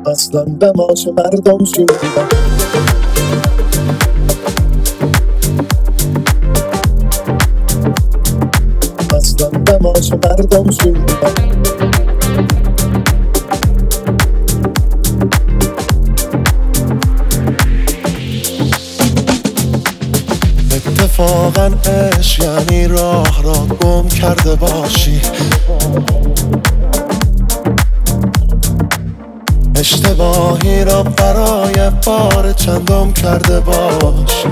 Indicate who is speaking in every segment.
Speaker 1: اصلا به ما چه مردم چی میگن. اصلا به ما چه مردم چی میگن. اتفاقا عشق یعنی راه را گم کرده باشی، اشتباهی را برای بار چندم کرده باشی.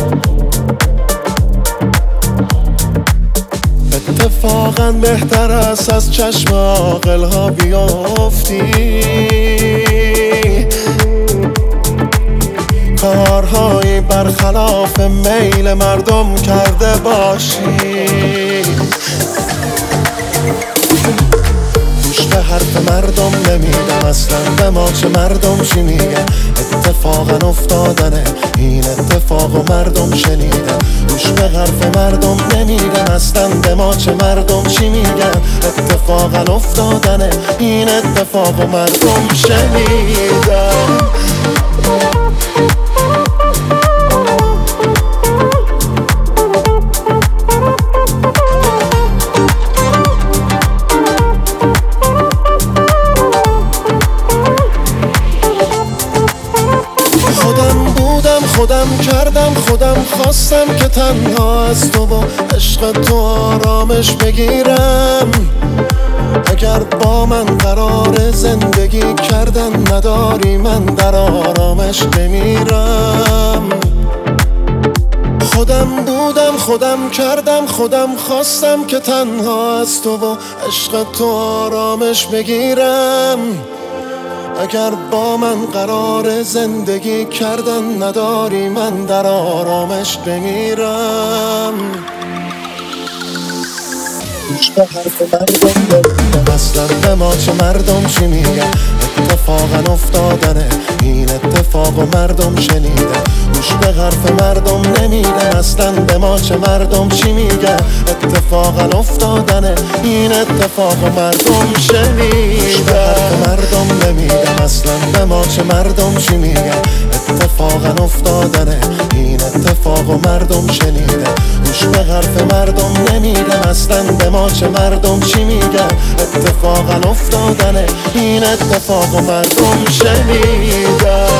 Speaker 1: اتفاقا بهتر است از چشم عاقل ها بیافتی، کارهایی برخلاف میل مردم کرده باشی. گوش به حرف مردم نمیدم، اصلا به ما چه مردم چی میگن. اتفاقا افتادنه این اتفاق و مردم شنیدن. گوش به حرف مردم نمیدم، اصلا به ما چه مردم چی میگن. اتفاقا افتادنه این اتفاق و مردم شنیدن. خودم کردم خودم خواستم که تنها از تو با عشق تو آرامش بگیرم. اگر با من قرار زندگی کردن نداری من در آرامش بمیرم. خودم بودم خودم کردم خودم خواستم که تنها از تو با عشق تو آرامش بگیرم. اگر با من قرار زندگی کردن نداری من در آرامش بمیرم. گوش به حرف مردم نمیدم، اصلا به ما چه مردم چی میگن. اتفاقا افتادنه این اتفاق و مردم شنیدن. گوش به حرف مردم نمیدم، اصلا به ما چه مردم چی میگن. اتفاقا افتادنه این اتفاق و مردم شنیدن. گوش به حرف مردم نمیدم، اصلا به ما چه مردم چی میگن. اتفاقا افتادنه این اتفاق و مردم شنیدن. گوش به حرف مردم نمیدم، اصلا به ما چه مردم چی میگن. اتفاقا افتادنه این اتفاق و مردم شنیدن.